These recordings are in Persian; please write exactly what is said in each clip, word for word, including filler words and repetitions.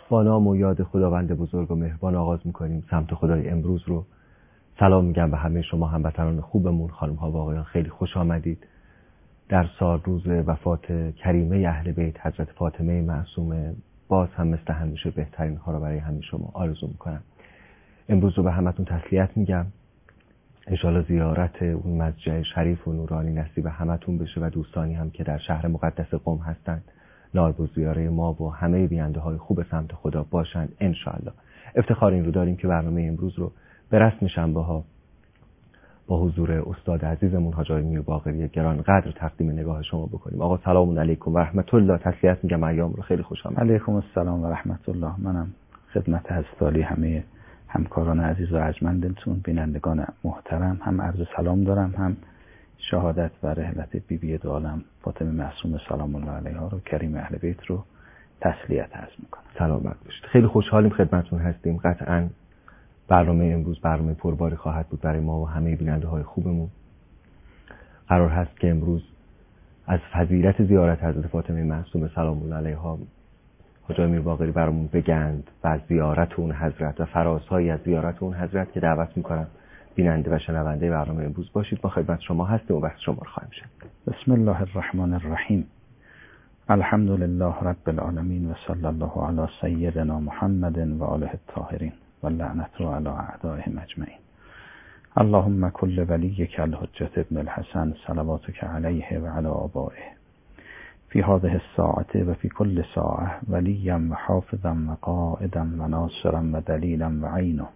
با نام و یاد خداوند بزرگ و مهربان آغاز میکنیم سمت خدای امروز رو. سلام میگم به همه شما هموطنان خوبمون، خانم ها و آقایان، خیلی خوش آمدید. در سال روز وفات کریمه اهل بیت حضرت فاطمه معصومه، باز هم مثل همیشه بهترین ها رو برای همه شما آرزو میکنم. امروز رو به همتون تسلیت میگم. انشالله زیارت اون مسجد شریف و نورانی نصیب همتون بشه و دوستانی هم که در شهر مقدس قم هستند نایب الزیاره ما و همه بیننده های خوب سمت خدا باشند انشالله. افتخار این رو داریم که برنامه امروز رو به رسم شنبه ها با حضور استاد عزیزمون حاج آقای میرباقری گرانقدر تقدیم نگاه شما بکنیم. آقا سلام علیکم و رحمت الله. تسلیت میگم ایام رو خیلی خوش آمدید. علیکم السلام و رحمت الله. منم خدمت حضرت همه همکاران عزیز و ارجمندتون، بینندگان محترم، هم عرض سلام دارم، هم شهادت و رحلت بی بی دو عالم فاطمه معصومه سلام الله علیها رو، کریم اهل بیت رو تسلیت عرض میکنم. سلامت باشید. خیلی خوشحالیم خدمتتون هستیم. قطعاً برنامه امروز برنامه پرباری خواهد بود برای ما و همه بیننده های خوبمون. قرار هست که امروز از فضیلت زیارت حضرت فاطمه معصومه سلام الله علیها حاج آقای میرباقری برامون بگند و از زیارت اون حضرت و فرازهایی از زیارت اون حضرت که دعوت میکنم بیننده و شنونده برنامه امروز باشید. ما خدمت شما هستیم و وقت شما رو خواهیم شد. بسم الله الرحمن الرحیم. الحمد لله رب العالمین و صلی الله علی سیدنا محمد و آله الطاهرین و لعنت علی اعدائهم اجمعین. اللهم کل ولیک الحجة ابن الحسن صلواتک علیه و علی آبائه فی هذه الساعة و فی کل ساعة ولیا و حافظا و قائدا و ناصرا و دلیلا و عینه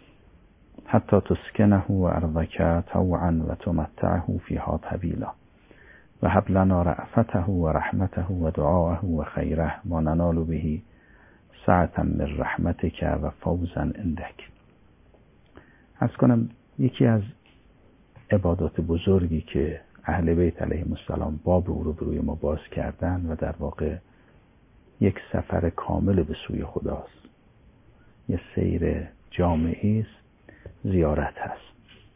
حتی تسکنه و ارضک طوعا و تمتعه فیها طویلا و هب لنا رأفته و رحمته و دعاءه و خیره ما ننال به سعة من رحمتک و فوزا عندک. عرض کنم یکی از عبادات بزرگی که اهل بیت علیهم السلام باب او رو بروی ما باز کردن و در واقع یک سفر کامل به سوی خداست، یه سیر جامعی است، زیارت هست.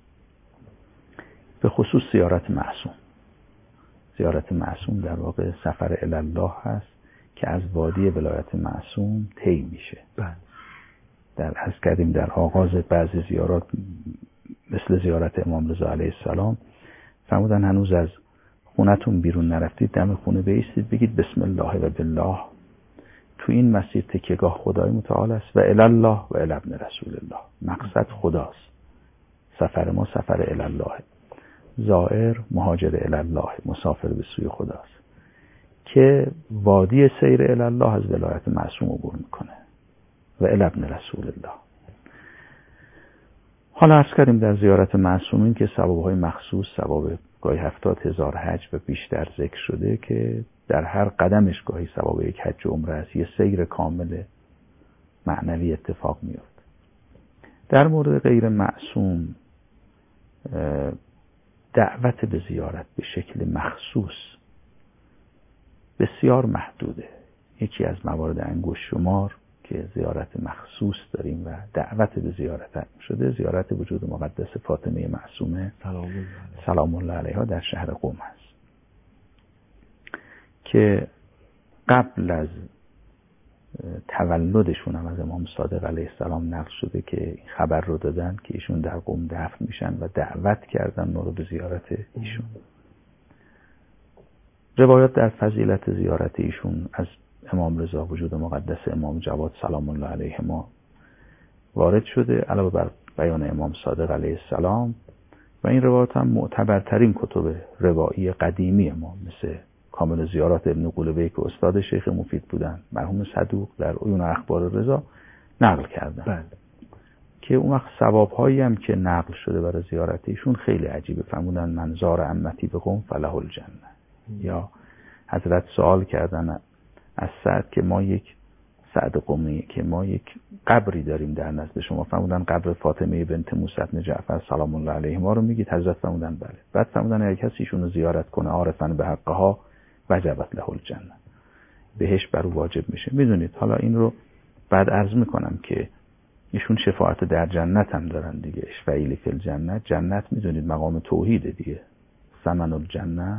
به خصوص زیارت معصوم. زیارت معصوم در واقع سفر الی الله هست که از وادی ولایت معصوم طی میشه. بله. در عرض کردیم در آغاز بعضی زیارات مثل زیارت امام رضا علیه السلام فرمودن هنوز از خونتون بیرون نرفتید دم خونه بایستید بگید بسم الله و بالله. تو این مسیر تکیهگاه خدای متعال است و الی الله و الی ابن رسول الله. مقصد خداست. سفر ما سفر الی الله. زائر مهاجر الی الله، مسافر به سوی خداست که وادی سیر الی الله از ولایت معصوم عبور میکنه و الی ابن رسول الله. حالا عرض کردیم در زیارت معصومین که ثواب‌های مخصوص، ثواب گاهی هفتاد هزار حج و بیشتر ذکر شده که در هر قدمش گاهی ثواب یک حج و عمره است. یه سیر کامل معنوی اتفاق میفته. در مورد غیر معصوم دعوت به زیارت به شکل مخصوص بسیار محدوده. یکی از موارد انگشت شمار که زیارت مخصوص داریم و دعوت به زیارت شده زیارت وجود مقدس فاطمه معصومه سلام الله علیها در شهر قم است که قبل از تولدشون هم از امام صادق علیه السلام نقل شده که این خبر رو دادن که ایشون در قم دفن میشن و دعوت کردن ما رو به زیارت ایشون. روایات در فضیلت زیارت ایشون از امام رضا وجود مقدس امام جواد سلام الله علیه ما وارد شده علاوه بر بیان امام صادق علیه السلام و این روایات هم معتبرترین کتب روایی قدیمی ما مثل کامل زیارات ابن قلبه که استاد شیخ مفید بودن مرحوم صدوق در عیون اخبار رضا نقل کردن. بله. که اون وقت ثواب‌هایی هم که نقل شده برای زیارت ایشون خیلی عجیبه. فرمودن من زار عمتی به قم فله الجنه. یا حضرت سوال کردن از سعد که ما یک سعد قمی که ما یک قبری داریم در نزد شما. فرمودن قبر فاطمه بنت موسی بن جعفر سلام الله علیه ما رو میگید؟ حضرت فرمودن بله. بعد فرمودن اگه کسی ایشون رو زیارت کنه عارفاً به حقها وجبت له الجنه، بهش بر او واجب میشه. میدونید حالا این رو بعد عرض میکنم که ایشون شفاعت در جنت هم دارن دیگه. اشفعیل فی الجنه. جنت میدونید مقام توحیده دیگه. ثمن الجنه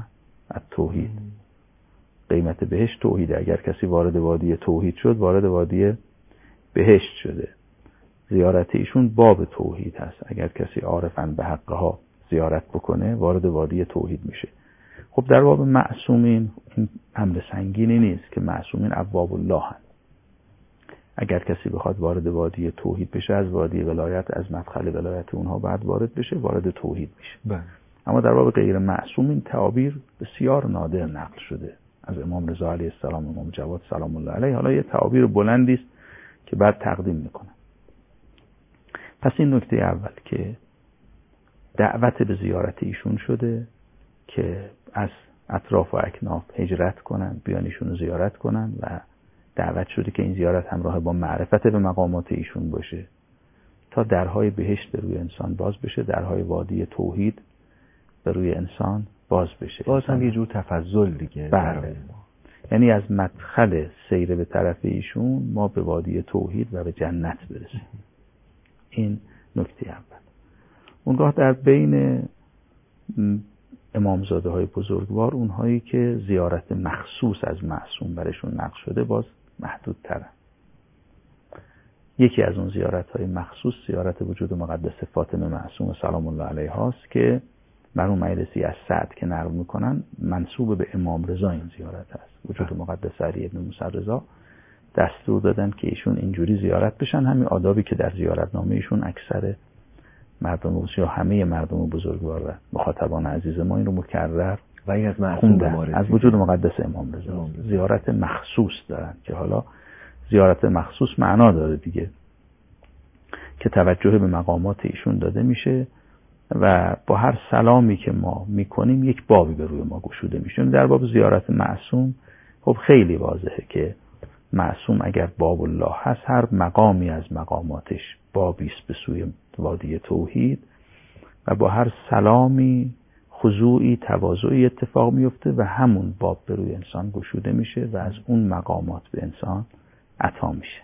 التوحید. قیمت بهش توحیده. اگر کسی وارد وادی توحید شد وارد وادی بهشت شده. زیارت ایشون باب توحید هست. اگر کسی عارفاً به حقها زیارت بکنه وارد وادی توحید میشه. خب در باب معصومین این امر سنگینی نیست که معصومین ابواب الله هست. اگر کسی بخواد وارد وادی توحید بشه، از وادی ولایت، از مدخل ولایت اونها بعد وارد بشه، وارد توحید میشه. بله. اما در باب غیر معصومین تعابیر بسیار نادر نقل شده از امام رضا علیه السلام، امام جواد سلام الله علیه. حالا یه تعابیر بلندی است که بعد تقدیم میکنم. پس این نکته اول که دعوت به زیارت ایشون شده که از اطراف و اکناف هجرت کنن، بیان ایشون رو زیارت کنن و دعوت شده که این زیارت همراه با معرفت به مقامات ایشون باشه تا درهای بهشت به روی انسان باز بشه، درهای وادی توحید به روی انسان باز بشه. باز هم یه جور تفضل دیگه. بله. یعنی از مدخل سیر به طرف ایشون ما به وادی توحید و به جنت برسیم. این نکته اول. اونگاه در بین امامزاده های بزرگوار اونهایی که زیارت مخصوص از معصوم برشون نقل شده باز محدود ترن. یکی از اون زیارت های مخصوص زیارت وجود مقدس فاطمه معصوم سلام الله علیها هاست که مرحوم مجلسی از سعد که نقل میکنن منسوب به امام رضا این زیارت هست. وجود مقدس علی ابن موسی رضا دستور دادن که ایشون اینجوری زیارت بشن. همین آدابی که در زیارت نامه ایشون اکثر مردم یا همه مردم بزرگوار و مخاطبان عزیز ما این رو مکرر و این از معصوم به ما از وجود مقدس امام رضا زیارت مخصوص دارن که حالا زیارت مخصوص معنا داره دیگه که توجه به مقامات ایشون داده میشه و با هر سلامی که ما میکنیم یک بابی به روی ما گشوده میشه. در باب زیارت معصوم خب خیلی واضحه که معصوم اگر باب الله هست، هر مقامی از مقاماتش بابی است به سوی وادی توحید و با هر سلامی خضوعی تواضعی اتفاق میفته و همون باب به روی انسان گشوده میشه و از اون مقامات به انسان عطا میشه.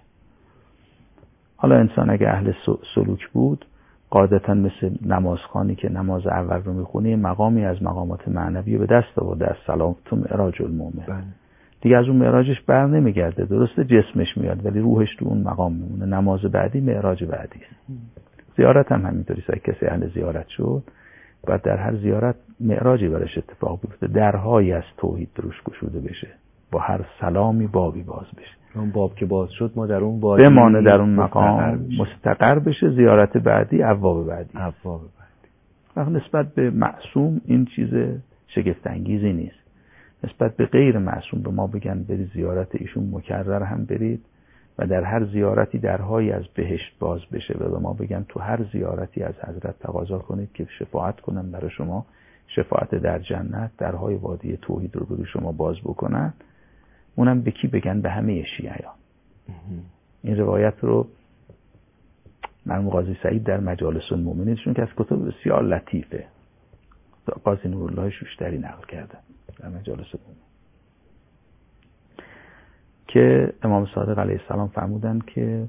حالا انسان اگه اهل سلوک بود قاعدتا مثل نمازخوانی که نماز اول رو میخونه مقامی از مقامات معنوی به دست آورده از سلام تو معراج المومن. بله. دیگه از اون معراجش بر نمیگرده، درسته جسمش میاد ولی روحش تو اون مقام میمونه. نماز بعدی معراج بعدی است. زیارت هم همینطوری است. کسی اهل زیارت شد بعد در هر زیارت معراجی برش اتفاق بیفته، درهایی از توحید روش گشوده بشه، با هر سلامی بابی باز بشه. اون باب که باز شد ما در اون وادی بمانه در اون مقام مستقر بشه. زیارت بعدی ابواب بعدی ابواب بعدی. وقت نسبت به معصوم این چیز شگفت انگیزی نیست. نسبت به غیر معصوم به ما بگن برید زیارت ایشون مکرر هم برید و در هر زیارتی درهایی از بهشت باز بشه و به ما بگن تو هر زیارتی از حضرت تقاضا کنید که شفاعت کنن برای شما، شفاعت در جنت، درهای وادی توحید رو برای شما باز بکنن. اونم به کی بگن؟ به همه شیعیان. این روایت رو مرحوم قاضی سعید در مجالس المؤمنینشون که از کتب بسیار لطیفه قاضی نورالله شوشتری نقل کرده در مجالس المؤمنین که امام صادق علیه السلام فرمودن که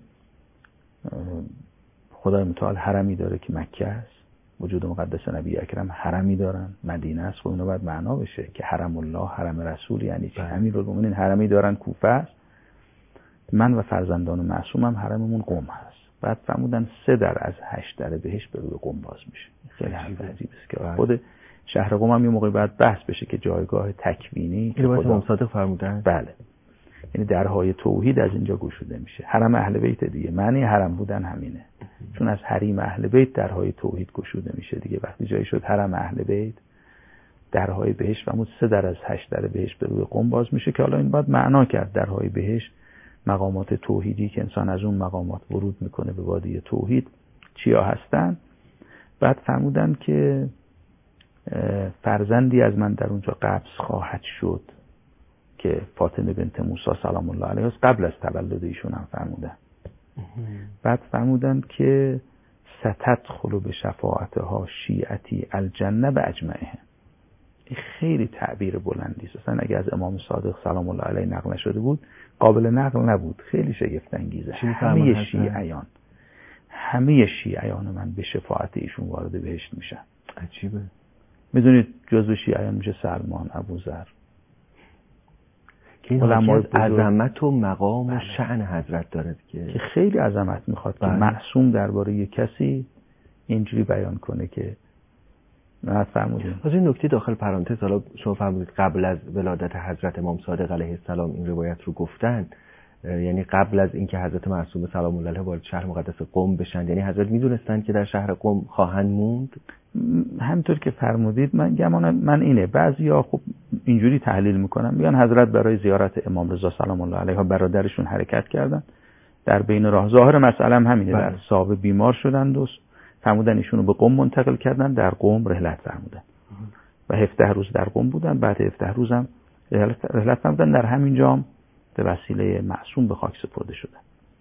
خدای متعال حرمی داره که مکه است، وجود مقدس نبی اکرم حرمی دارن مدینه است. خب اینو باید معنا بشه که حرم الله حرم رسول یعنی چی؟ امیرالمومنین حرمی دارن کوفه است، من و فرزندان معصومم حرممون قم هست. بعد فرمودن سه در از هشت در بهشت به روی قم باز میشه. خیلی حرف عجیب است که خود شهر قم هم یه موقعی بعد بحث بشه که جایگاه تکوینی اینو باید امام صادق فرمودن. بله، یعنی درهای توحید از اینجا گشوده میشه. حرم اهل بیت دیگه، معنی حرم بودن همینه. چون از حریم اهل بیت درهای توحید گشوده میشه دیگه. وقتی جایی شد حرم اهل بیت درهای بهشت و سه در از هشت در بهشت به روی قم باز میشه که حالا این باید معنا کرد. درهای بهشت مقامات توحیدی که انسان از اون مقامات ورود میکنه به وادی توحید چیا هستن. بعد فرمودن که فرزندی از من در اونجا قبض خواهد شد که فاطمه بنت موسی سلام الله علیها قبل از تولد ایشون هم فرمودن. بعد فرمودن که ستدخل به شفاعتها شیعتی الجنه به اجمعهم. این خیلی تعبیر بلندی است. اصلا اگه از امام صادق سلام الله علیه نقل نشده بود قابل نقل نبود. خیلی شگفت انگیزه. همه شیعیان همه شیعیان من به شفاعت ایشون وارد بهشت میشن. عجیبه. میدونید جزو شیعیان میشه سلمان، ابوذر. که این علمای عظمت و مقام و شأن حضرت داره که خیلی عظمت میخواد که معصوم درباره یک کسی اینجوری بیان کنه که نه فرمودین. از این نکته داخل پرانتز، حالا شما فرمودید قبل از ولادت حضرت امام صادق علیه السلام این روایت رو گفتن، یعنی قبل از اینکه حضرت معصوم سلام الله علیه وارد شهر مقدس قم بشن، یعنی حضرت میدونستن که در شهر قم خواهند موند؟ همونطور که فرمودید من گمان من اینه، بعضیا خب اینجوری تحلیل میکنن، میگن حضرت برای زیارت امام رضا سلام الله علیه برادرشون حرکت کردن، در بین راه ظاهر مسئله هم همینه، در صاحب بیمار شدند و فرمودن ایشونو به قم منتقل کردن، در قم رحلت فرمودن و هفده روز در قم بودن، بعد هفده روز هم رحلت فرمودن، در همین جا به وسیله معصوم به خاک سپرده شدن.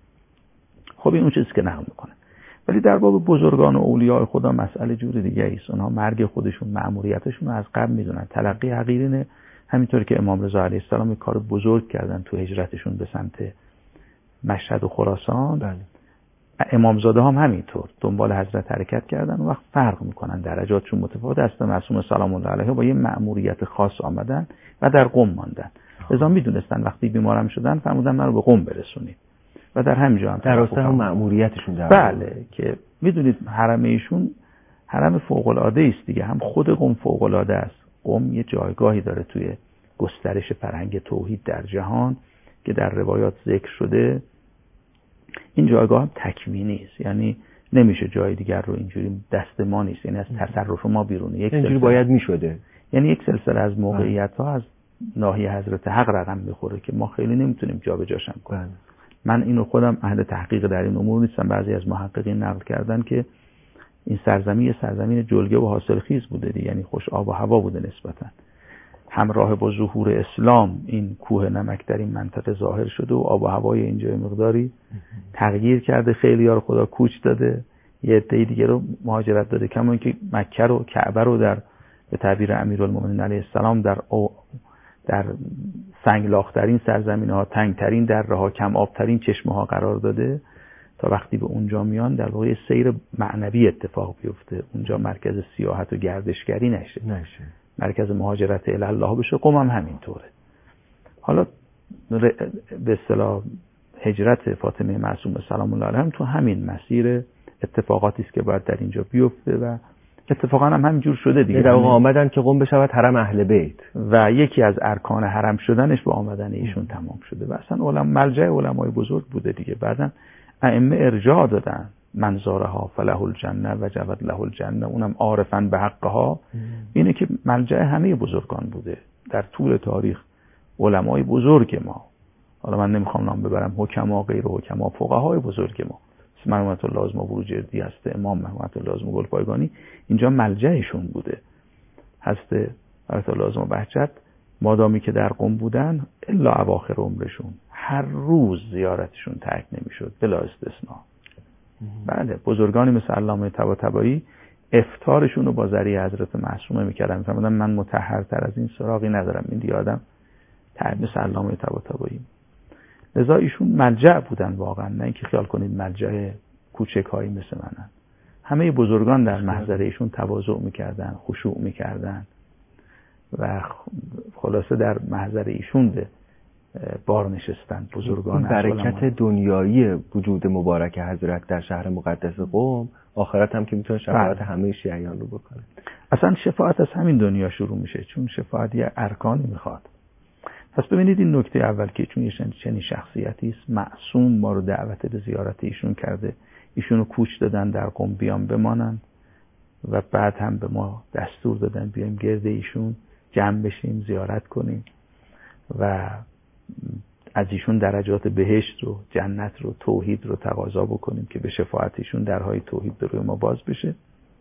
خب این اون چیزی که نقل میکنه. ولی در باب بزرگان و اولیاء خدا مسئله جور دیگه ایست. اونها مرگ خودشون، مأموریتشون رو از قبل میدونن. تلقی حقیرینه، همینطور که امام رضا علیه السلام یک کار بزرگ کردن تو هجرتشون به سمت مشهد و خراسان. بله. امامزاده هم همینطور دنبال حضرت حرکت کردن و وقت فرق میکنن، درجاتشون متفاوت است. معصوم سلام الله علیه با یه مأموریت خاص آمدن و در قم ماندن. لذا میدونستن وقتی بیمارم شدن فرمودن منو به قم برسونید و در همینجا هم در راستای هم مأموریتشون در بله، که میدونید حرم ایشون حرم فوق العاده است دیگه، هم خود قم فوق العاده است. قم یه جایگاهی داره توی گسترش فرهنگ توحید در جهان که در روایات ذکر شده. این جایگاه هم تکوینی است، یعنی نمیشه جای دیگر رو اینجوری دست ما نیست، یعنی از تصرف ما بیرونه. یک اینجوری باید میشده، یعنی یک سلسله از موقعیت ها از ناحیه حضرت حق رقم میخوره که ما خیلی نمیتونیم جابجاشم کنیم. من اینو خودم اهل تحقیق در این امور نیستم، بعضی از محققین نقل کردن که این سرزمین سرزمین جلگه و حاصلخیز بوده دی، یعنی خوش آب و هوا بوده نسبتا. همراه با ظهور اسلام این کوه نمک در این منطقه ظاهر شده و آب و هوای اینجا مقداری تغییر کرده، خیلی ها رو خدا کوچ داده، یه عده دیگه رو مهاجرت داده، کما اینکه مکه رو کعبه رو در به تعبیر امیرالمومنین علیه السلام در او در سنگلاخترین سرزمین‌ها، تنگترین دره‌ها، کم آبترین چشمه‌ها قرار داده تا وقتی به اونجا میان در واقع سیر معنوی اتفاق بیفته، اونجا مرکز سیاحت و گردشگری نشه، نشه. مرکز مهاجرت الی الله بشه. قم هم همینطوره. حالا به اصطلاح هجرت فاطمه معصومه سلام الله علیها هم تو همین مسیر اتفاقاتی است که باید در اینجا بیفته و اتفاقا هم همینجور شده دیگه. در واقع آمدن که قم بشود حرم اهل بیت و یکی از ارکان حرم شدنش با آمدن ایشون تمام شده و اصلا علم ملجأ علمای بزرگ بوده دیگه. بعدن ائمه ارجاع دادن منظارها فله الجنه و جود له الجنه، اونم عارفاً به حقها. اینه که ملجأ همه بزرگان بوده در طول تاریخ. علمای بزرگ ما، حالا من نمیخوام نام ببرم، حکما، غیر حکما، فقهای بزرگ ما، محمد الله لازم بروجردی هست، امام محمد الله لازم گلپایگانی، اینجا ملجأشون بوده. هست محمد الله لازم بهجت مادامی که در قم بودن الا اواخر عمرشون هر روز زیارتشون ترک نمیشد بلا استثناء. بله، بزرگانی مثل علامه طباطبایی افطارشون رو با ذریعه حضرت معصومه میکردن، میفرمودن من مطهرتر از این سراغی ندارم. این دیگه آدم مثل علامه طباطبایی. لذا ایشون ملجأ بودن واقعا، نه اینکه خیال کنید ملجأ کوچک‌هایی مثل منن. همه بزرگان در محضر ایشون تواضع میکردن، خشوع میکردن و خلاصه در محضر ایشون به بار نشستن بزرگان. برکت دنیایی وجود مبارک حضرت در شهر مقدس قم، آخرت هم که میتونه شفاعت همه شیعیان رو بکنه. اصلا شفاعت از همین دنیا شروع میشه، چون شفاعت یه ارکانی میخواد. پس ببینید این نکته اول که چون یه چنین شخصیتی است معصوم ما رو دعوت به زیارت ایشون کرده، ایشونو کوچ دادن در قم بیان بمانن و بعد هم به ما دستور دادن بیایم گرد ایشون جمع بشیم، زیارت کنیم و از ایشون درجات بهشت رو، جنت رو، توحید رو تقاضا بکنیم که به شفاعت ایشون درهای توحید به روی ما باز بشه.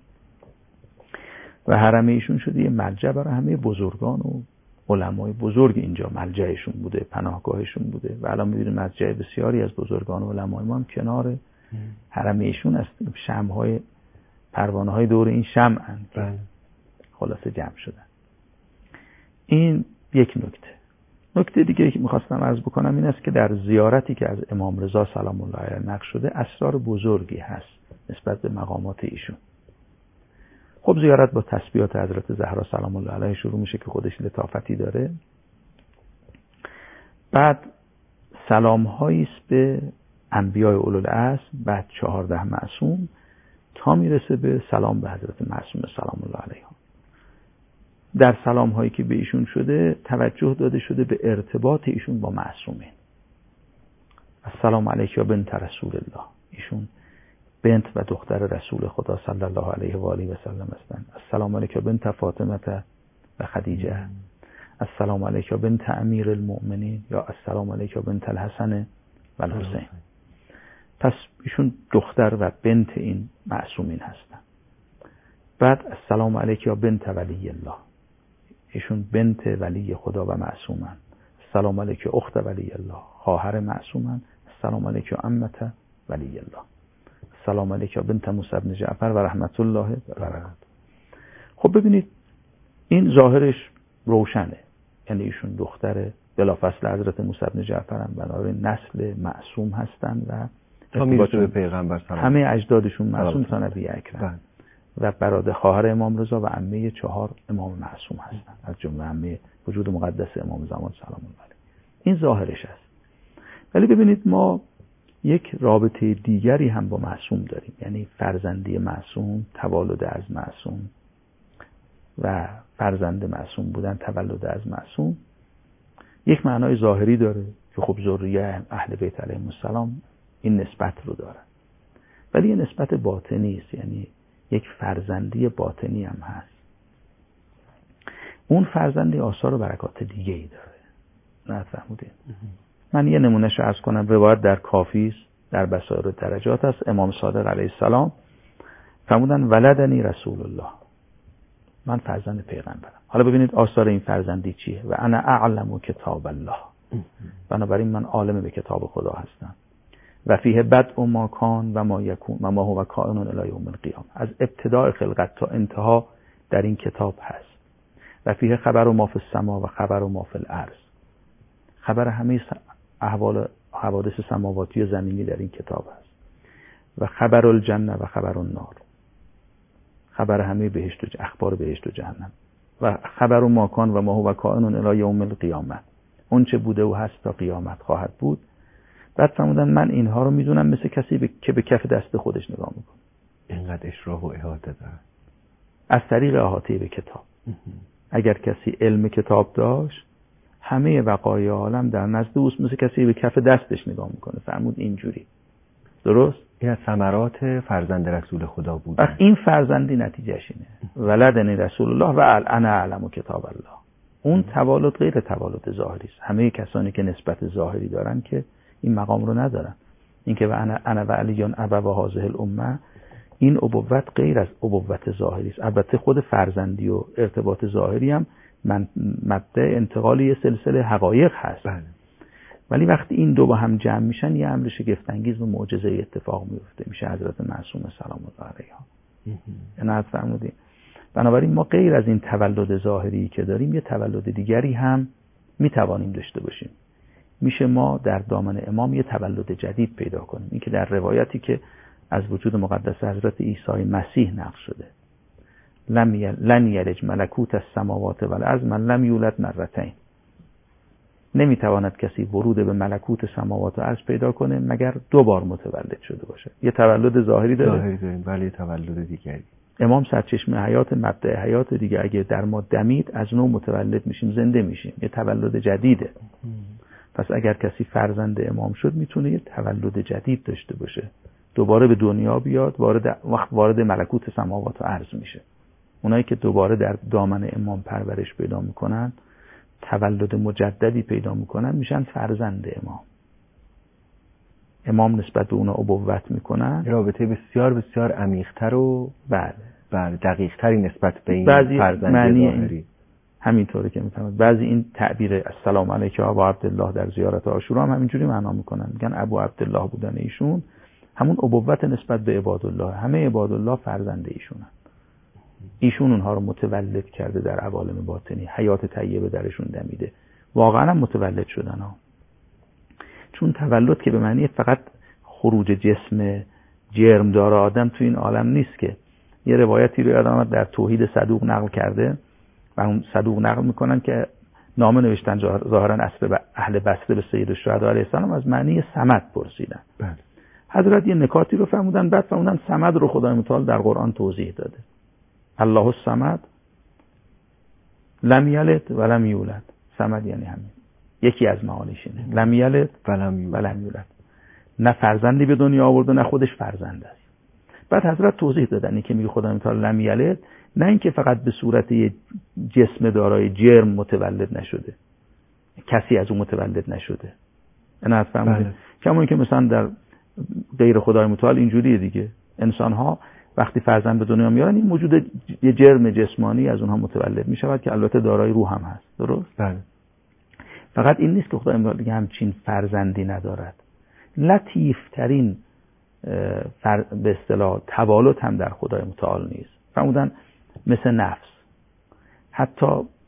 و حرم ایشون شده یه ملجأ برای همه بزرگان و علمای بزرگ، اینجا ملجأشون بوده، پناهگاهشون بوده. و الان می‌بینیم ملجأ بسیاری از بزرگان و علمای ما هم کنار حرم ایشون است. شمع‌های پروانه‌های دور این شمعن که خلاصه جمع شدن. این یک نکته. نکته دیگه که می‌خواستم عرض بکنم این است که در زیارتی که از امام رضا سلام الله علیه نقل شده اسرار بزرگی هست نسبت به مقامات ایشون. خب زیارت با تسبیحات حضرت زهرا سلام الله علیها شروع میشه که خودش لطافتی داره بعد سلام هایی است به انبیاء اولوالعزم، بعد چهارده معصوم تا میرسه به سلام به حضرت معصوم سلام الله علیها. در سلام هایی که به ایشون شده توجه داده شده به ارتباط ایشون با معصومین. السلام علیک یا بنت رسول الله، ایشون بنت و دختر رسول خدا صلی الله علیه و آله و سلم هستند. السلام علیک یا بنت فاطمه و خدیجه. السلام علیک یا بنت امیر المؤمنین یا السلام علیک یا بنت الحسن و الحسین. پس ایشون دختر و بنت این معصومین هستند. بعد السلام علیک یا بنت ولی الله، ایشون بنت ولی خدا و معصومن. السلام علیک اخت ولی الله، خواهر معصومن. السلام علیک عمت ولی الله. السلام علیک بنت موسی بن جعفر و رحمت الله و برکاته. خب ببینید این ظاهرش روشنه، یعنی ایشون دختر بلافاصله حضرت موسی بن جعفر هم، بنابراین نسل معصوم هستن و تا میرسه به پیغمبر سلام، همه اجدادشون معصوم تا نبی اکرم و برادر خواهر امام رضا و عمه چهار امام معصوم هستن، از جمله عمه وجود مقدس امام زمان سلام الله علیه. این ظاهرش است. ولی ببینید ما یک رابطه دیگری هم با معصوم داریم، یعنی فرزندی معصوم، تولد از معصوم و فرزند معصوم بودن، تولد از معصوم یک معنای ظاهری داره که خب ذریه اهل بیت علیهم السلام این نسبت رو دارن، ولی یه نسبت باطنی است، یعنی یک فرزندی باطنی هم هست. اون فرزندی آثار و برکات دیگه ای داره. نه فهمودین؟ من یه نمونهش عرض کنم. روایت در کافی است، در بصائر درجات است. امام صادق علیه السلام فرمودن ولدنی رسول الله، من فرزند پیغمبرم. حالا ببینید آثار این فرزندی چیه؟ و انا اعلم کتاب الله، بنابراین من عالم به کتاب خدا هستم. و فیه بدء ما کان و ما یکون و ما هو کائن الی یوم القیامه، از ابتداء خلقت تا انتها در این کتاب هست. و فیه خبر ما فی السما و خبر ما فی الارض، خبر همه احوال حوادث سماواتی و زمینی در این کتاب هست. و خبر الجنه و خبر النار، خبر همه بهشت و اخبار بهشت و جهنم. و خبر ما کان و ما هو کائن الی یوم القیامه، اون چه بوده و هست تا قیامت خواهد بود. بعد فرمودن من اینها رو میدونم مثل کسی ب... که به کف دست خودش نگاه میکنه. اینقدر اشراح و احاطه داره از طریق احاطه به کتاب. اگر کسی علم کتاب داشت همه وقایع عالم در نزد اوست، مثل کسی به کف دستش نگاه میکنه. فرمود اینجوری. درست؟ این از ثمرات فرزند رسول خدا بود. این فرزندی نتیجهش اینه. ولدنی رسول الله و انا اعلم کتاب الله. اون توالد غیر توالد ظاهری است. همه کسانی که نسبت ظاهری دارن که این مقام رو ندارن. اینکه و انا انا و علیون ابا و هذه الامه، این ابوت غیر از ابوت ظاهری است. البته خود فرزندی و ارتباط ظاهری هم من مبدا انتقال یه سلسله حقایق هست. بله. ولی وقتی این دو با هم جمع میشن یه امر شگفت انگیز و معجزه اتفاق میفته، میشه حضرت معصوم سلام الله علیها. نه فرمودین. بنابراین ما غیر از این تولد ظاهری که داریم یه تولد دیگری هم میتوانیم داشته باشیم. میشه ما در دامن امام یه تولد جدید پیدا کنیم. این که در روایتی که از وجود مقدس حضرت عیسی مسیح نقل شده، لم یل... لن یلج ملکوت السماوات والارض من لم یولد مرتين، نمیتواند کسی ورود به ملکوت سماوات و ارض پیدا کنه مگر دو بار متولد شده باشه. یه تولد ظاهری داره، ظاهری داریم، ولی تولد دیگری. امام سرچشمه حیات، مبدأ حیات دیگه. اگه در ما دمید از نو متولد میشیم، زنده میشیم، یه تولد جدیده. پس اگر کسی فرزند امام شد میتونه یه تولد جدید داشته باشه، دوباره به دنیا بیاد، وارد وقت وارد ملکوت سماوات و ارض میشه. اونایی که دوباره در دامن امام پرورش پیدا میکنن، تولد مجددی پیدا میکنن، میشن فرزند امام. امام نسبت به اونا ابوت میکنن، رابطه بسیار بسیار عمیق‌تر و بله بله دقیق‌تری نسبت به این فرزند ظاهری. همینطوره که میفهمید. بعضی این تعبیر السلام علیک ابا عبدالله در زیارت عاشورا هم همینجوری معنا میکنن، میگن ابو عبدالله بودن ایشون همون ابوت نسبت به عبادالله، همه عبادالله فرزند ایشونن. ایشون اونها رو متولد کرده در عوالم باطنی، حیات طیبه درشون دمیده. واقعا هم متولد شدن ها. چون تولد که به معنی فقط خروج جسم جرمدار آدم تو این عالم نیست، که یه روایتی رو یادم در توحید صدوق نقل کرده و اون صدوق نقل میکنن که نامه نوشتن ظاهرا اهل بصره به سید الشهدا علیه السلام از معنی صمد پرسیدن. بله. حضرت یه نکاتی رو فرمودن، بعد فرمودن صمد رو خدای متعال در قرآن توضیح داده. الله الصمد لم یلد و لم یولد. صمد یعنی همین، یکی از معانیش اینه، لم یلد و لم یولد، نه فرزندی به دنیا آورده نه خودش فرزند است. بعد حضرت توضیح دادن که میگه خدای متعال لم یلد، نه اینکه فقط به صورت یه جسم دارای جرم متولد نشده، کسی از اون متولد نشده. انا فهمیدید؟ کما اینکه مثلا در غیر خدای متعال اینجوریه دیگه، انسان ها وقتی فرزند به دنیا میارن این موجود یه جرم جسمانی از اونها متولد میشود که البته دارای روح هم هست. درست؟ بله. فقط این نیست که خدای متعال دیگه همچین فرزندی ندارد، لطیف ترین فر... به اصطلاح توالد هم در خدای متعال نیست. فرمودن مثل نفس، حتی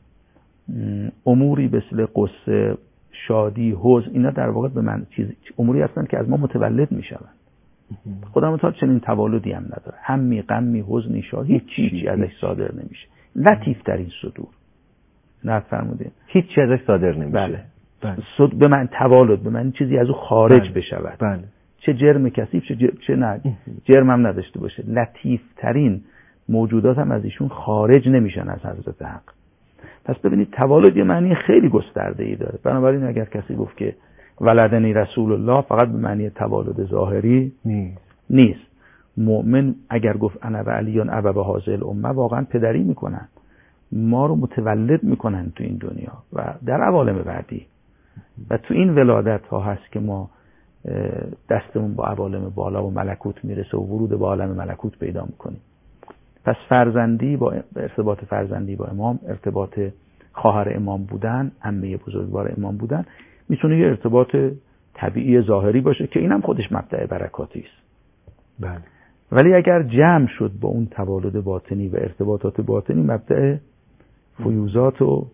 اموری مثل قصه، شادی، حزن، اینا در واقع به من چیز اموری هستند که از ما متولد میشوند. خدا متعال چنین توالدی هم نداره، همی غمی حزنی شادی هیچ چیزی ازش صادر نمیشه. لطیف ترین صدور، نه فرمودین هیچ چیزی ازش صادر نمیشه. بله. بله. صد... به من توالد به من چیزی از او خارج بله. بشود. بله. چه جرم کثیف چه, جر... چه نه جرم هم نداشته باشه. لطیف ترین موجودات هم از ایشون خارج نمیشن از حضرت حق. پس ببینید توالد یه معنی خیلی گسترده ای داره. بنابراین اگر کسی گفت که ولدنی رسول الله فقط به معنی توالد ظاهری نیست. نیست. مؤمن اگر گفت انا و علیون ابا هذه الامه واقعا پدری میکنن، ما رو متولد میکنن تو این دنیا و در عوالم بعدی، و تو این ولادت ها هست که ما دستمون با عوالم بالا و ملکوت میرسه و ورود به عالم ملکوت پیدا میکنیم. پس فرزندی با ارتباط فرزندی با امام، ارتباط خواهر امام بودن، عمه بزرگوار امام بودن، میتونه یه ارتباط طبیعی ظاهری باشه که اینم خودش مبدأ برکاتی است. بله. ولی اگر جمع شد با اون توالد باطنی و ارتباطات باطنی، مبدأ فیوزات و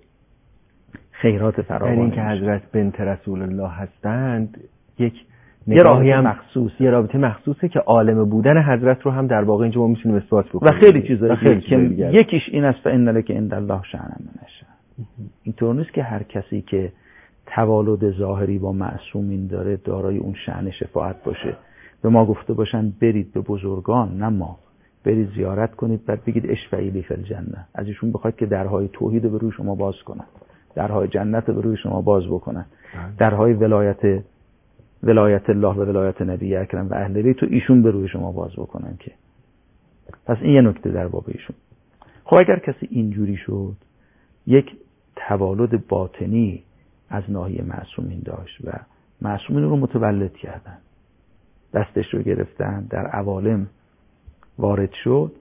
خیرات فراوان. یعنی اینکه حضرت بنت رسول الله هستند یک نگاهی هم مخصوص، یه رابطه مخصوصه که عالم بودن حضرت رو هم در واقع اینجا ما میتونیم اثبات بکنیم و خیلی چیزایی خیلی که یکیش این است فإن لک عند الله شأن من الشأن. اینطور نیست که هر کسی که توالد ظاهری با معصومین داره دارای اون شأن شفاعت باشه. به ما گفته باشن برید به بزرگان، نه ما، برید زیارت کنید بعد بگید اشفعی لی فی الجنه، از ایشون بخواید که درهای توحید رو به روی شما باز کنن، درهای جنت رو به روی شما باز بکنن، درهای ولایت ولایت الله و ولایت نبی اکرم و اهل بیت تو ایشون به روی شما باز بکنن. که پس این یه نکته در باب ایشون. خب اگر کسی اینجوری شد، یک توالد باطنی از ناحیه معصومین داشت و معصومین رو متولد کردن، دستش رو گرفتن، در عوالم وارد شد،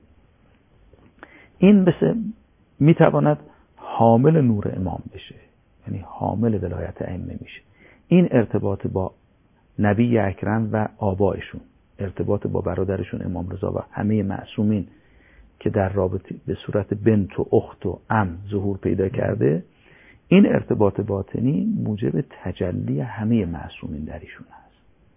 این بسه میتواند حامل نور امام بشه، یعنی حامل ولایت ائمه میشه. این ارتباط با نبی اکرم و آبایشون، ارتباط با برادرشون امام رضا و همه معصومین که در رابطه به صورت بنت و اخت و عم ظهور پیدا کرده، این ارتباط باطنی موجب تجلی همه معصومین در ایشون هست.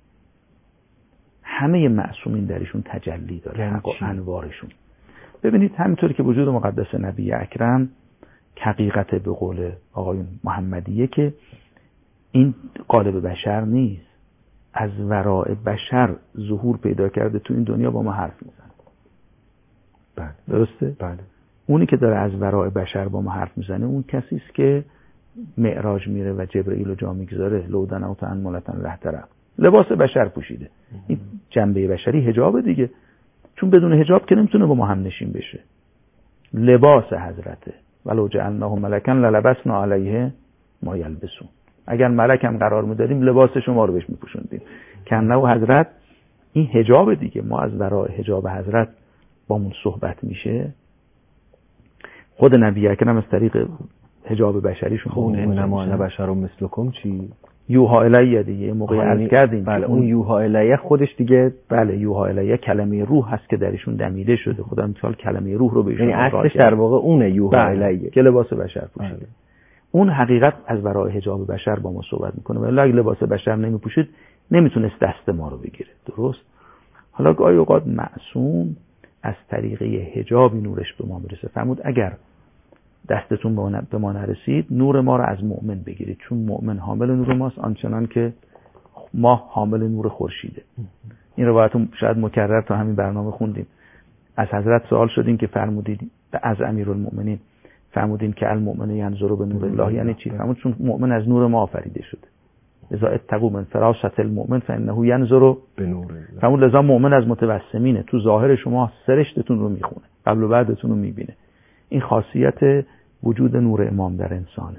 همه معصومین در ایشون تجلی داره، حق و انوارشون. ببینید همینطوری که وجود مقدس نبی اکرم حقیقت به قول آقایون محمدیه که این قالب بشر نیست، از وراء بشر ظهور پیدا کرده تو این دنیا با ما حرف میزنه. بله. درسته؟ بله. اونی که داره از وراء بشر با ما حرف میزنه اون کسی است که معراج میره و جبرئیل رو جا میگذاره، لودن او تن ملتن رهتره، لباس بشر پوشیده. این جنبه بشری حجاب دیگه، چون بدون حجاب که نمیتونه با ما هم نشین بشه. لباس حضرته، ولو جعلناه ملکا للبسنا علیه ما یلبسون. اگر ملک هم قرار میدادیم لباس شما رو بهش میپوشوندیم. کنه و حضرت این حجاب دیگه، ما از ورای حجاب حضرت با من صحبت میشه. خود نبی اکرم از طریق حجاب بشریشون خون انما انا بشر مثلکم چی؟ یوها الیه دیگه موقعی عرض کردیم. بله اون یوها الیه خودش دیگه، بله یوها الیه کلمه روح هست که درشون دمیده شده. خدا مثال کلمه روح رو بهشون یعنی اصلش در واقع اونه یوها الیه که لباس بشر پوشیده. بله. اون حقیقت از برای حجاب بشر با ما صحبت میکنه، ولی اگه لباس بشر نمیپوشید نمیتونست دست ما رو بگیره. درست؟ حالا گاهی اوقات معصوم از طریق حجابی نورش به ما میرسه. فرمود اگر دستتون به ما نرسید نور ما رو از مؤمن بگیرید، چون مؤمن حامل نور ماست آنچنان که ما حامل نور خورشیده. این روایت شاید مکرر تا همین برنامه خوندیم. از حضرت سوال شدیم که فرمودید، از امیرالمؤمنین فرمودین که المؤمن ینظر به نور الله یعنی چی؟ فرمود چون مؤمن از نور ما آفریده شده. لذا اتقوا من فراست المؤمن فانه ینظر به نور الله. فرمود لذا مؤمن از متوسمینه، تو ظاهر شما سرشتتون رو میخونه، قبل و بعدتون رو میبینه. این خاصیت وجود نور امام در انسانه.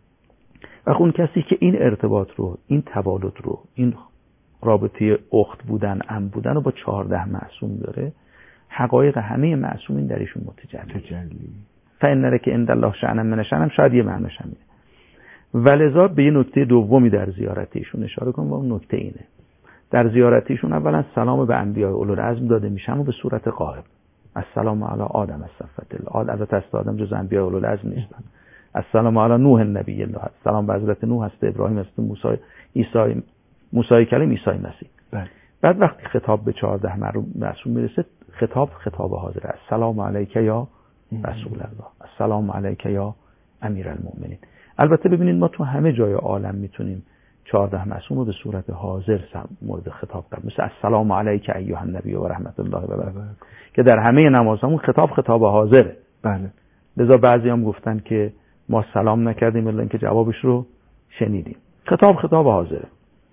و اون کسی که این ارتباط رو، این توالد رو، این رابطه اخت بودن، ام بودن رو با چهارده معصوم داره، حقایق همه معصومین در ایشون متجلی. تجلی. فإن که عند الله شأن من شأن شاید یه معناش همینه. ولذا به یه نکته دومی در زیارت ایشون اشاره کنم و اون نکته اینه. در زیارت ایشون اولا سلام به انبیاء اولوالعزم داده میشه اما به صورت غائب. السلام علی آدم الصفوة الله. البته است آدم جز انبیاء اولوالعزم نیستن. السلام علی نوح نبی الله. سلام به حضرت نوح، هست ابراهیم، هست موسی، عیسی، موسی کلیم، عیسی مسیح. بله. بعد وقتی خطاب به چهارده معصوم میرسه، خطاب خطاب حاضر است. السلام علیک یا رسول الله، السلام علیک یا امیرالمؤمنین. البته ببینید ما تو همه جای عالم میتونیم چهارده معصوم رو به صورت حاضر مورد خطاب قرار بدیم، مثل السلام علیک ایها النبی و رحمت الله و برکاته که در همه نمازامون خطاب خطاب حاضره. بله. لذا بعضی هم گفتن که ما سلام نکردیم الا اینکه جوابش رو شنیدیم. خطاب خطاب حاضره.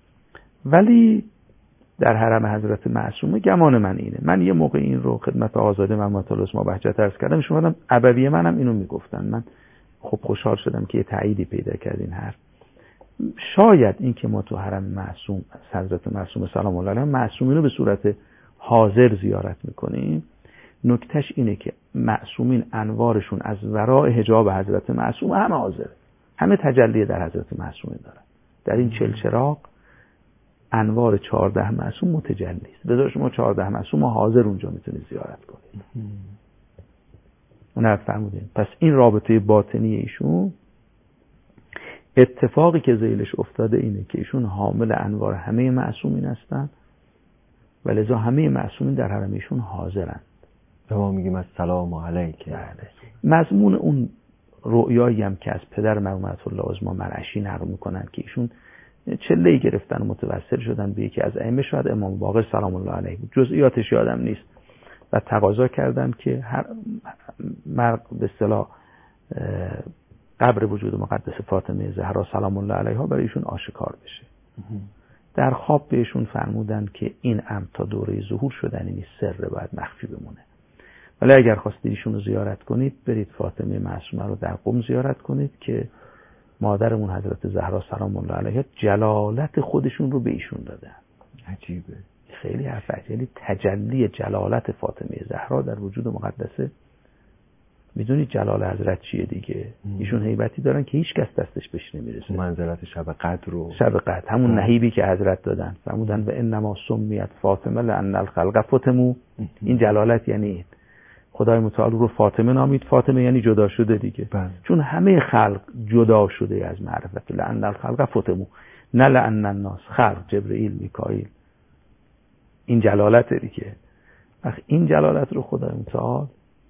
ولی در حرم حضرت معصومه گمان من اینه، من یه موقع این رو خدمت آزاده محمد الاسما بهجت عرض کردم، شما هم ابوی منم اینو میگفتن. من خب خوشحال شدم که یه تأییدی پیدا کردین. هر شاید این که ما تو حرم معصوم حضرت معصوم سلام الله علیه معصومین رو به صورت حاضر زیارت میکنیم، نکتهش اینه که معصومین انوارشون از ورای حجاب حضرت معصوم همه حاضره، همه تجلی در حضرت معصوم دارن. در این چل چراغ انوار چهارده معصوم متجلی است. لذا شما چهارده معصوم حاضر اونجا میتونید زیارت کنید. اون فرمودین. پس این رابطه باطنی ایشون، اتفاقی که ذیلش افتاده اینه که ایشون حامل انوار همه معصومین هستن و لذا همه معصومین در حرم ایشون حاضرند. به ما میگیم السلام علیک. مضمون اون رؤیایی هم که از پدر مرحوم آیت الله عظما مرعشی نقل میکنن که ایشون چله‌ای گرفتن و متوسل شدن به یکی از ائمه، شاید امام باقر سلام الله علیه بود، جزئیاتش یادم نیست، و تقاضا کردن که هر مرد به اصطلاح قبر وجود مقدس فاطمه زهرا سلام الله علیها برای ایشون آشکار بشه. در خواب بهشون فرمودن که این امر تا دوره ظهور شدنی نیست، سر باید مخفی بمونه، ولی اگر خواستید ایشون رو زیارت کنید برید فاطمه معصومه رو در قم زیارت کنید که مادرمون حضرت زهرا سلام الله علیها جلالت خودشون رو به ایشون دادن. عجیبه. خیلی حرف عجیبه. تجلی جلالت فاطمه زهرا در وجود مقدسه. میدونید جلال حضرت چیه دیگه؟ ام. ایشون هیبتی دارن که هیچ کس دستش بهش نمیرسه. منزلت شب قدر رو شب قدر همون ام. نهیبی که حضرت دادن فرمودن و انما سمیت فاطمه لان الخلق فتموا. این جلالت یعنی خدای متعال رو فاطمه نامید. فاطمه یعنی جدا شده دیگه. بله. چون همه خلق جدا شده از معرفت. لان الخلق فتموا، نه لان الناس، خلق جبرئیل میکائیل. این جلالت دیگه. وقت این جلالت رو خدای متعال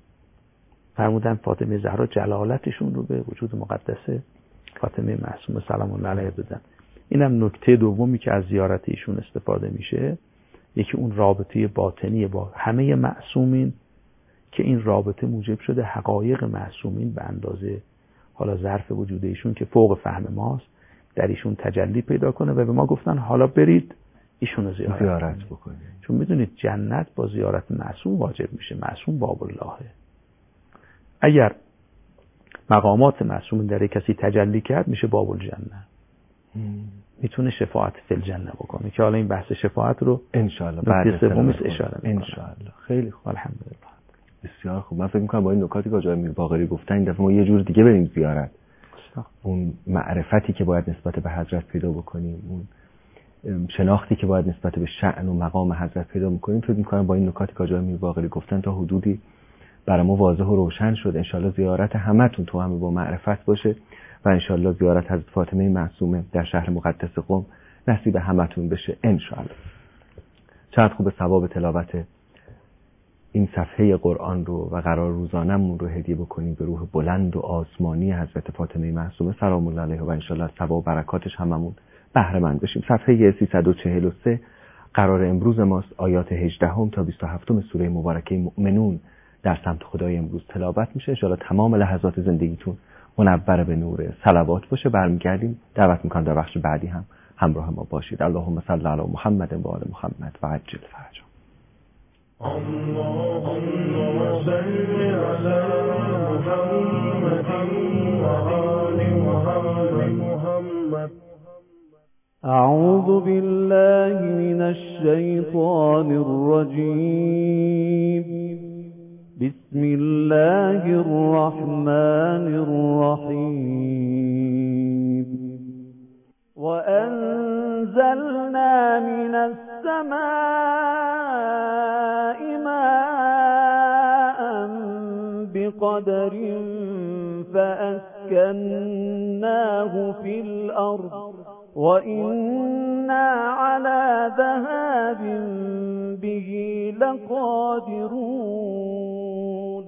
فرمودن فاطمه زهرا جلالتشون رو به وجود مقدسه فاطمه معصومه سلام الله علیها دادن. اینم نکته دومی که از زیارت ایشون استفاده میشه، یکی اون رابطه باطنی با همه معصومین که این رابطه موجب شده حقایق معصومین به اندازه حالا ظرف وجود ایشون که فوق فهم ماست در ایشون تجلی پیدا کنه و به ما گفتن حالا برید ایشون رو زیارت, زیارت بکنید. چون میدونید جنت با زیارت معصوم واجب میشه. معصوم باب اللهه. اگر مقامات معصوم در کسی تجلی کرد میشه باب الجنه. میتونه شفاعت فی الجنه بکنه که حالا این بحث شفاعت رو ان شاء الله بعد سومیش اشاره میکنه. ان شاء الله. خیلی خوب. الحمدلله. بسیار خوب. من فکر میکنم با این نکاتی که آقای میر باقری گفتن این دفعه ما یه جور دیگه بریم زیارت. اون معرفتی که باید نسبت به حضرت پیدا بکنیم، اون شناختی که باید نسبت به شأن و مقام حضرت پیدا میکنیم، فکر میکنم با این نکاتی که آقای میر باقری گفتن تا حدودی برای ما واضح و روشن شد. انشالله زیارت همتون تو همه با معرفت باشه و انشالله زیارت حضرت فاطمه معصومه در شهر مقدس قم نصیب همتون بشه انشالله. چقدر خوب ثواب تلاوت این صفحه قرآن رو و قرار روزانمون رو هدیه بکنیم به روح بلند و آسمانی حضرت فاطمه معصومه سلام الله علیها و انشالله از ثواب و برکاتش هممون بهره مند بشیم. صفحه سیصد و چهل و سه قرار امروز ماست. آیات هجدهم تا بیست و هفتم سوره مبارکه مؤمنون در سمت خدای امروز تلاوت میشه. انشالله تمام لحظات زندگیتون منور به نور صلوات باشه. برمیگردیم. دعوت میکنم در بخش بعدی هم همراه ما باشید. اللهم صل علی محمد و آل محمد و عجل فرجهم. اللهم صل على محمد وآل محمد. أعوذ بالله من الشيطان الرجيم. بسم الله الرحمن الرحيم. وأنزلنا من السماء ماء بقدر فأسكناه في الأرض وإنا على ذهاب به لقادرون.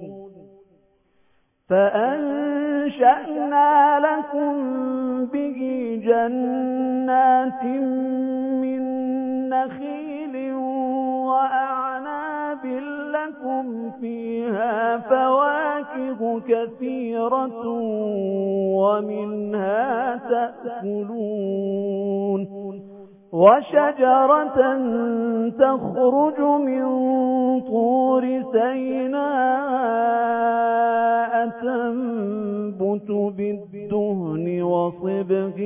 فأنشأنا لكم به جنات من نخيل وأعناب لكم فيها فواكه كثيرة ومنها تأكلون. وشجرة تخرج من طور سيناء تنبت بالدهن وصبغ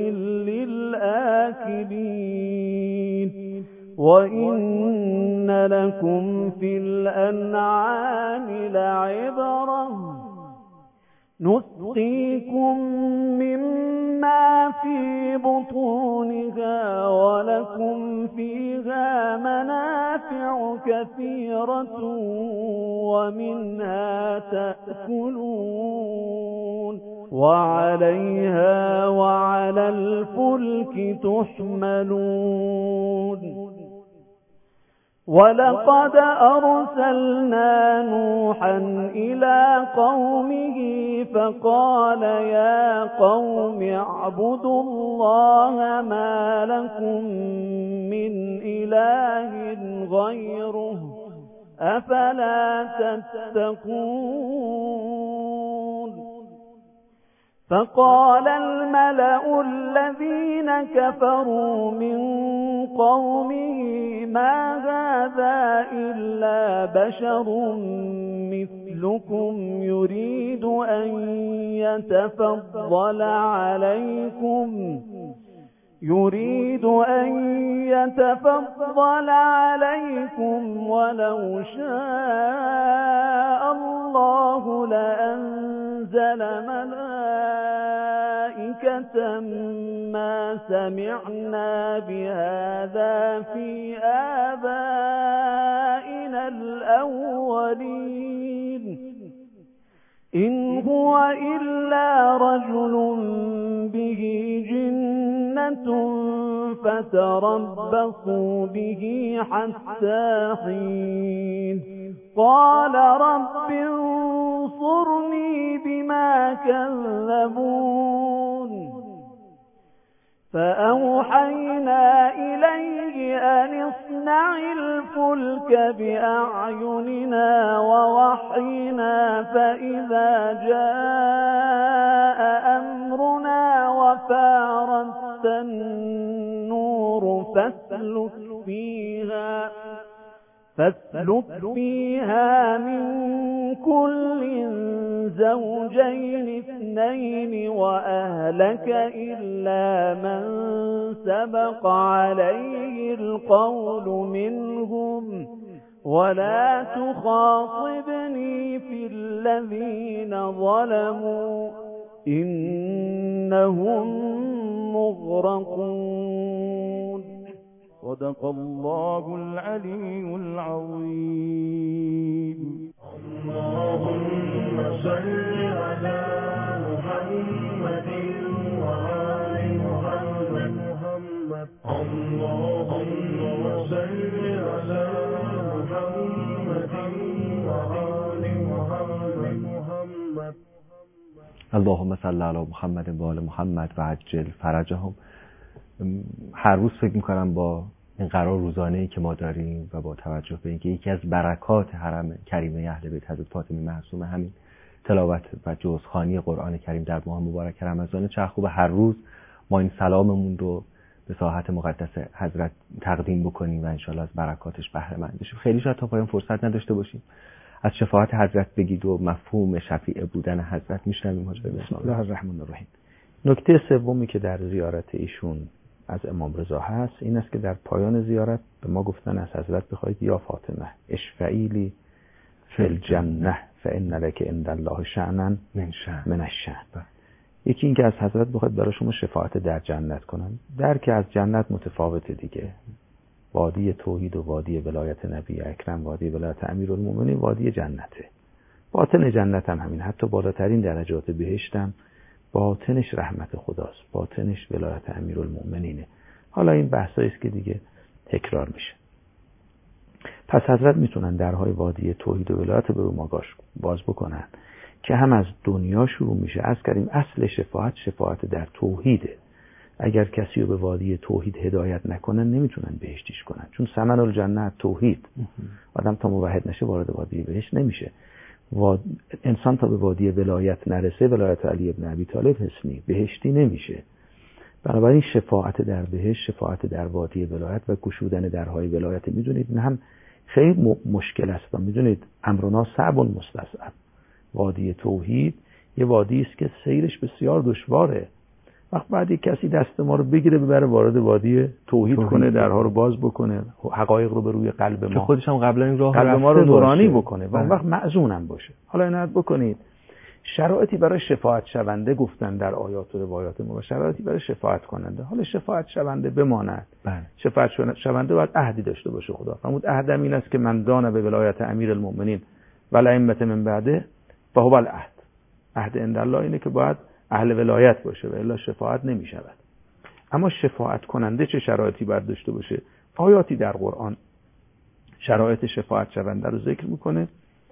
للآكلين. وإن لكم في الأنعام لعبرة نسقيكم مما في بطونها ولكم فيها منافع كثيرة ومنها تأكلون وعليها وعلى الفلك تحملون. ولقد أرسلنا نوحا إلى قومه فقال يا قوم اعبدوا الله ما لكم من إله غيره أفلا تتقون. فقال الملأ الذين كفروا من قومه ما هذا إلا بشر مثلكم يريد أن يتفضل عليكم يريد أن يتفضل عليكم ولو شاء الله لأنزل ملائكة ما سمعنا بهذا في آبائنا الأولين إن هو إلا رجل به جنة فتربصوا به حتى حين. قال رب انصرني بما كذبون. فأوحينا إليه أن اصنع الفلك بأعيننا ووحينا فإذا جاء أمرنا وفارت النور فاسلك فيها فاسلك فيها من كل زوجين اثنين وأهلك إلا من سبق عليه القول منهم ولا تخاطبني في الذين ظلموا إنهم مغرقون. صدق الله العلي العظيم. اللهم صل على محمد وآل محمد. اللهم صل على محمد اللهم صل علی محمد و آل محمد و عجل فرجهم. هر روز فکر میکنم با این قرار روزانه‌ای که ما داریم و با توجه به اینکه یکی از برکات حرم کریمه اهل بیت حضرت فاطمه معصومه همین تلاوت و جزخوانی قرآن کریم در ماه مبارک رمضان، چه خوب هر روز ما این سلاممون رو به ساحت مقدس حضرت تقدیم بکنیم و انشالله از برکاتش بهره مند بشیم. خیلی شاید تا پایان فرصت نداشته باشیم. از شفاعت حضرت بگید و مفهوم شفیع بودن حضرت میشنویم. بسم الله الرحمن الرحیم. نکته سومی که در زیارت ایشون از امام رضا هست این است که در پایان زیارت به ما گفتن از حضرت بخواید یا فاطمه اشفعی لی فی الجنه فان لک عند الله شأنا من شأن من الشأن. یکی این که از حضرت بخواید برای شما شفاعت در جنت کنن. در که از جنت متفاوته دیگه. وادی توحید و وادی ولایت نبی اکرم، وادی ولایت امیرالمومنین، وادی جنته. باطن جنت هم همین، حتی بالاترین درجات بهشت هم باطنش رحمت خداست، باطنش ولایت امیرالمومنینه. حالا این بحثایی است که دیگه تکرار میشه. پس حضرت میتونن درهای وادی توحید و ولایت به رو ما باز بکنن که هم از دنیا شروع میشه. از کردیم اصل شفاعت شفاعت در توحیده. اگر کسی رو به وادی توحید هدایت نکنن نمیتونن بهشتیش کنن، چون ثمن الجنه توحید. آدم تا موحد نشه وارد وادی بهشت نمیشه. واد... انسان تا به وادی ولایت نرسه، ولایت علی ابن ابی طالب حسنی، بهشتی نمیشه. بنابراین شفاعت در بهشت، شفاعت در وادی ولایت و گشودن درهای ولایت، میدونید این هم خیلی م... مشکل است. میدونید امرنا صعب مستصعب. وادی توحید یه وادی است که سیرش بسیار دشواره. وقت بعدی کسی دست ما رو بگیره ببره وارد وادی توحید, توحید کنه، درها رو باز بکنه، حقایق رو به روی قلب ما، خودش هم قبلا این راه قلب ما رو نورانی بکنه و اون وقت معزونم باشه. حالا عنایت بکنید شرایطی برای شفاعت شونده گفتن در آیات و روایات ما و شرایطی برای شفاعت کننده. حالا شفاعت شونده بماند. بله. شفاعت شونده باید عهدی داشته باشه. خدا فرمود عهدم این است که من دان به ولایت امیرالمومنین و الائمه من بعده فهو العهد. عهد عند الله اینه که باید اهل ولایت باشه و الا شفاعت نمی شود. اما شفاعت کننده چه شرایطی باید داشته باشه؟ آیاتی در قرآن شرایط شفاعت شونده رو ذکر میکنه.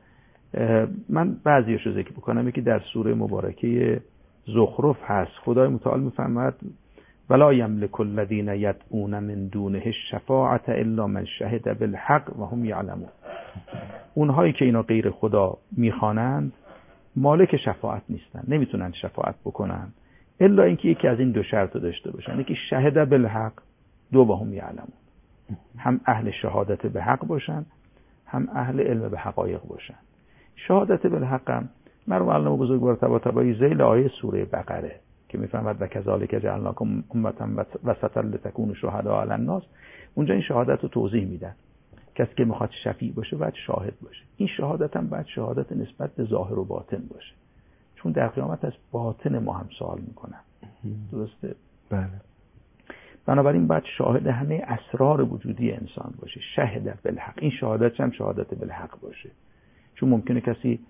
من بعضیش رو ذکر بکنم. یکی در سوره مبارکه زخرف هست. خدای متعال میفرماید ولا یملک الذین یدعون من دونه الشفاعة الا من شهد بالحق و هم یعلمون. اونهایی که اینا غیر خدا میخوانند مالک شفاعت نیستن، نمیتونن شفاعت بکنن الا اینکه یکی از این دو شرط رو داشته باشن. یکی شهد بالحق، دو و هم یعلمون، هم اهل شهادت به حق باشن هم اهل علم به حقایق باشن. شهادت بالحق هم مرحوم علامه بزرگوار طباطبایی ذیل آیه سوره بقره که میفهمد و کذالک جعلناکم امة وسطا لتکونوا شهداء علی الناس، اونجا این شهادت رو توضیح میدن. کسی که میخواد شفیع باشه باید شاهد باشه. این شهادت هم باید شهادت نسبت به ظاهر و باطن باشه، چون در قیامت از باطن ما هم سوال میکنن. درسته؟ بله. بنابراین باید شاهد همه اسرار وجودی انسان باشه. شهد بالحق. این شهادت هم شهادت بالحق باشه، چون ممکنه کسی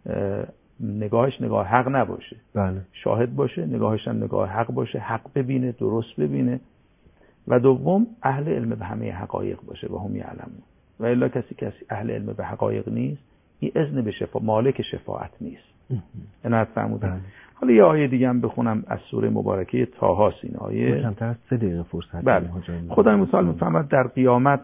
نگاهش نگاه حق نباشه. بله. شاهد باشه، نگاهش هم نگاه حق باشه، حق ببینه، درست ببینه. و دوم اهل علم به همه حقایق باشه و هم یعلمون. و الا کسی کسی اهل علم به حقایق نیست، این اذن به شفاعت، مالک شفاعت نیست. عنایت فرمودن. حالا یه آیه دیگه هم بخونم از سوره مبارکه طه است. این آیه کمتر از سه دقیقه فرصت. بله. خدای متعال میفرماید در قیامت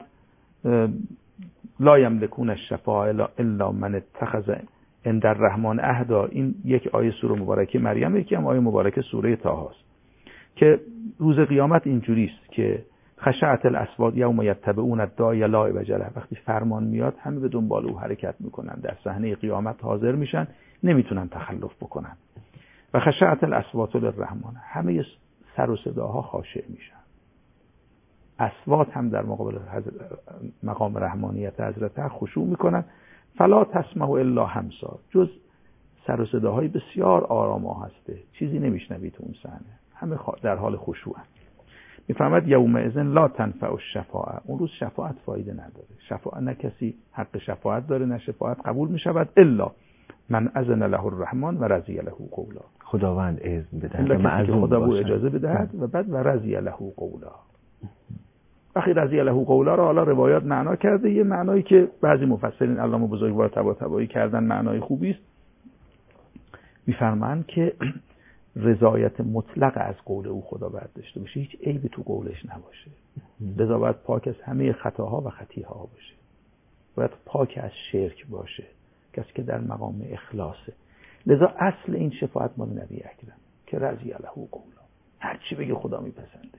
لا یملکون الشفاعة الا من اتخذ عند الرحمن عهدا. این یک آیه سوره مبارکه مریم، یکی هم آیه مبارکه سوره طه است که روز قیامت اینجوری است که خشعت الاصوات یوم یتبعون الداعی لا عوج له. وقتی فرمان میاد همه به دنبال او حرکت میکنن، در صحنه قیامت حاضر میشن، نمیتونن تخلف بکنن. و خشعت الاصوات للرحمن، همه سر و صداها خاشع میشن. اصوات هم در مقابل مقام رحمانیت حضرت خشوع میکنن. فلا تسمع الا همسا، جز سر و صداهای بسیار آرام هسته، چیزی نمیشنوی تو اون صحنه، همه در حال خشوع. میفهمد یومئذ لا تنفع الشفاعه، اون روز شفاعت فایده نداره. شفاعت نه کسی حق شفاعت داره، نه شفاعت قبول میشود الا من اذن له الرحمن و رضی له قولا. خداوند اذن بده، معذور خدا به اجازه بدهد و بعد و رضی له قولا. وقتی رضی له قولا را حالا روایات معنا کرده، یه معنایی که بعضی مفسرین علامه بزرگوار طباطبایی کردن معنای خوبی است. میفرمایند که رضایت مطلق از قول او خدا باید داشته باشه، هیچ عیبی تو قولش نباشه. لذا باید پاک از همه خطاها و خطیها باشه، باید پاک از شرک باشه، کسی که در مقام اخلاصه. لذا اصل این شفاعت مال نبی اکرم که رضی له قولا، هر چی بگه خدا میپسنده.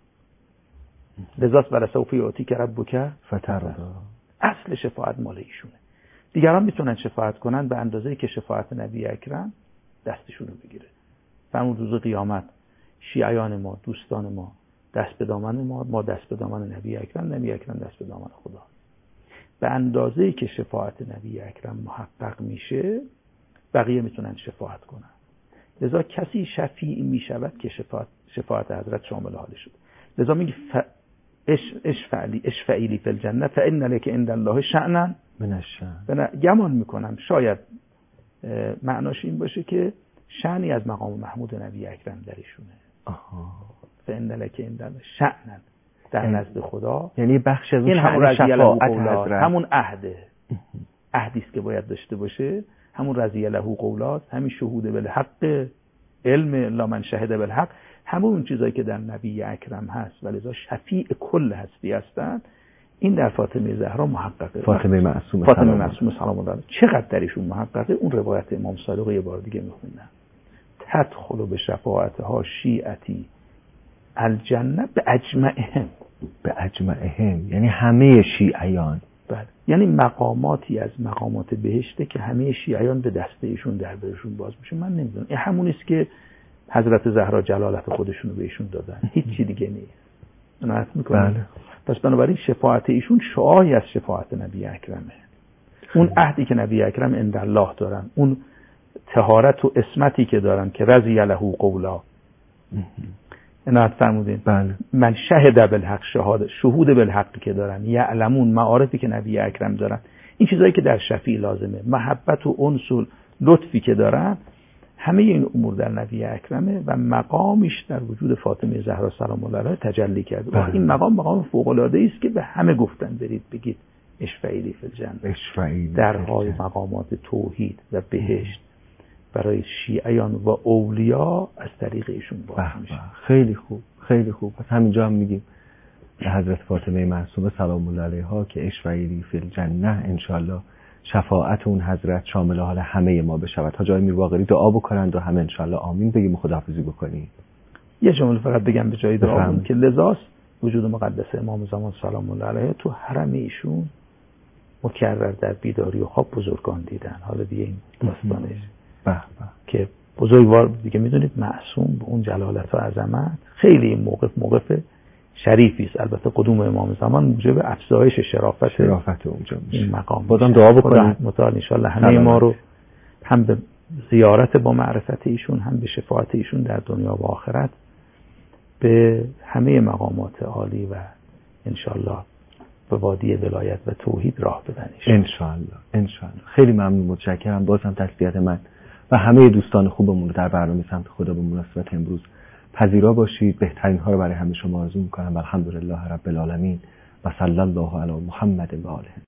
لذا برای سوفی آتی که ربک فترضی، اصل شفاعت مال ایشونه. دیگران میتونن شفاعت کنن به اندازه‌ای که شفاعت نبی اکرم دستشون رو بگیره. فرمود روز قیامت شیعیان ما، دوستان ما دست به دامن ما، ما دست به دامن نبی اکرم، نبی اکرم دست به دامن خدا. به اندازه‌ای که شفاعت نبی اکرم محقق میشه بقیه میتونن شفاعت کنن. لذا کسی شفیع میشود که شفاعت شفاعت حضرت شامل حالش شد. لذا میگه ف... اش اشفعلی اشفعیلی فی الجنه فان لک عند الله شأنا من الشأن. بنا گمان میکنم شاید معناش این باشه که شأنی از مقام محمود نبی اکرم درشونه. آها. فان لک عند الله شأنا در نزد خدا، یعنی بخش از این همون شفاعت حضرت، همون عهده عهدی است که باید داشته باشه، همون رضی له قولات، همین شهود بالحق، علم لا من شهد بالحق، همون چیزایی که در نبی اکرم هست و لذا شفیع کل هستی هستن. این در فاطمه زهرا محققه. فاطمه معصومه فاطمه معصومه سلام الله علیها چقدر درشون محققه. اون روایت امام صادق یه بار دیگه میخونم، تدخل به شفاعتها شیعتی الجنه به اجمعهم، به اجمعهم یعنی همه شیعیان. بله، یعنی مقاماتی از مقامات بهشته که همه شیعیان به دسته ایشون در برشون باز میشه. من نمیدونم این همون است که حضرت زهرا جلالت خودشون رو بهشون دادن، هیچ چی دیگه نیست. نعت میکنم. بله. پس بنابراین شفاعت ایشون شعاری از شفاعت نبی اکرمه. اون عهدی که نبی اکرم عند الله دارن، اون طهارت و اسمتی که دارن که رضی له قولا، نعت فرمودین. بله. من شهد بالحق، شهاده شهود بالحق که دارن، یعلمون معارفی که نبی اکرم دارن، این چیزایی که در شفیع لازمه، محبت و انس و لطفی که دارن، همه این امور در نبی اکرمه و مقامش در وجود فاطمه زهرا سلام الله علیها تجلی کرده. بله. این مقام مقام فوق العاده است که به همه گفتن برید بگید اشفعیلی فی الجنه. اشفعیلی درهای مقامات توحید و بهشت برای شیعیان و اولیاء از طریق ایشون باز میشه. خیلی خوب، خیلی خوب. پس همینجا هم میگیم به حضرت فاطمه معصومه سلام الله علیها که اشفعیلی فی الجنه، انشالله شفاعت اون حضرت شامل حال همه ما بشود. تا جای میر باقری دعا بکنند و همه انشالله آمین بگیم و خداحافظی بکنیم. یه جمله فقط بگم به جای دعا که لذاست وجود مقدس امام زمان سلام الله علیه تو حرم ایشون مکرر در بیداری و خواب بزرگان دیدن. حالا دیگه این داستانش به به که بزرگوار دیگه میدونید معصوم به اون جلالت و عظمت، خیلی این موقف موقف شریفی است. البته قدوم امام زمان موجب افزایش شرافت شرافت اونجا میشه. این مقام بازم دعا بکنیم متعال ان شاء الله همه ما رو هم به زیارت با معرفت ایشون، هم به شفاعت ایشون در دنیا و آخرت به همه مقامات عالی و ان شاء الله به وادی ولایت و توحید راه بدن ان شاء الله. ان شاء الله. خیلی ممنون، متشکرم. بازم تسلیت من و همه دوستان خوبمون رو در برنامه سمت خدا به مناسبت امروز پذیرا باشید. بهترین ها رو برای همه شما آرزو می‌کنم. الحمدلله رب العالمین و صلی الله علی محمد و آله.